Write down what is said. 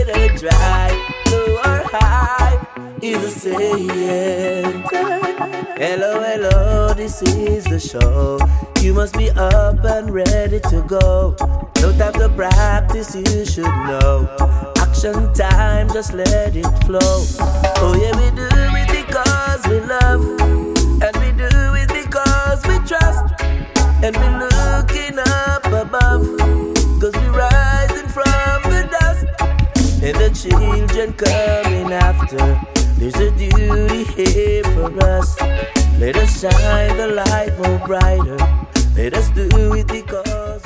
water dry, low or high is a saying. Hello, hello, this is the show. You must be up and ready to go. No time to practice, you should know. Action time, just let it flow. Oh yeah, we do it because we love, and we do it because we trust, and we looking up above, cause we rising from the dust, and the children coming after. There's a duty here for us. Let us shine the light more brighter. Let us do it because